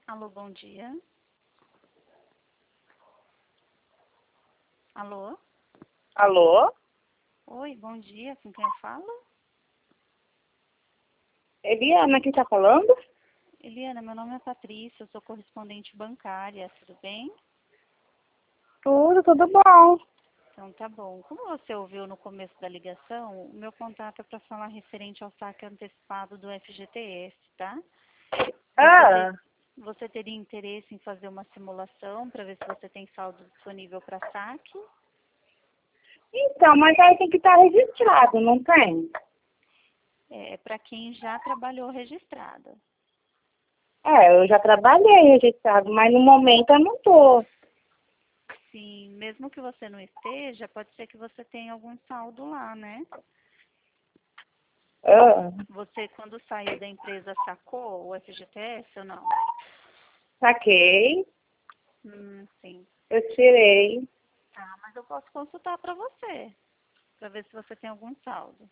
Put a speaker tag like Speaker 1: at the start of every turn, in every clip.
Speaker 1: Alô, bom dia. Alô?
Speaker 2: Alô?
Speaker 1: Oi, bom dia. Com quem eu falo?
Speaker 2: Eliana, quem tá falando?
Speaker 1: Eliana, meu nome é Patrícia, eu sou correspondente bancária, tudo bem?
Speaker 2: Tudo bom.
Speaker 1: Então tá bom. Como você ouviu no começo da ligação, o meu contato é para falar referente ao saque antecipado do FGTS, tá? Você,
Speaker 2: Ah,
Speaker 1: ter- você teria interesse em fazer uma simulação para ver se você tem saldo disponível para saque?
Speaker 2: então, mas aí tem que estar registrado, não tem?
Speaker 1: É para quem já trabalhou registrada.
Speaker 2: Eu já trabalhei registrado, mas no momento eu não tô.
Speaker 1: Sim, mesmo que você não esteja, pode ser que você tenha algum saldo lá, né?
Speaker 2: Ah,
Speaker 1: Você, quando saiu da empresa, sacou o FGTS ou não?
Speaker 2: saquei,
Speaker 1: Sim.
Speaker 2: eu tirei.
Speaker 1: Tá, mas eu posso consultar para ver se você tem algum saldo.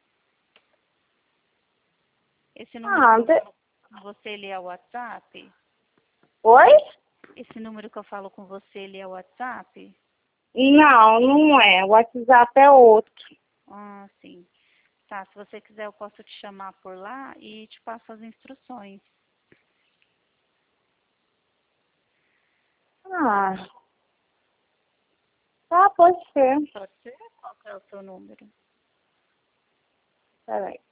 Speaker 1: Esse número que
Speaker 2: Ah,
Speaker 1: eu falo com você, ele é o WhatsApp?
Speaker 2: oi?
Speaker 1: Esse número que eu falo com você, ele é o WhatsApp?
Speaker 2: Não, não é. O WhatsApp é outro.
Speaker 1: Ah, sim. Tá, se você quiser, eu posso te chamar por lá e te passo as instruções.
Speaker 2: Ah, tá, pode ser.
Speaker 1: Pode ser? Qual que é o seu número?
Speaker 2: Peraí.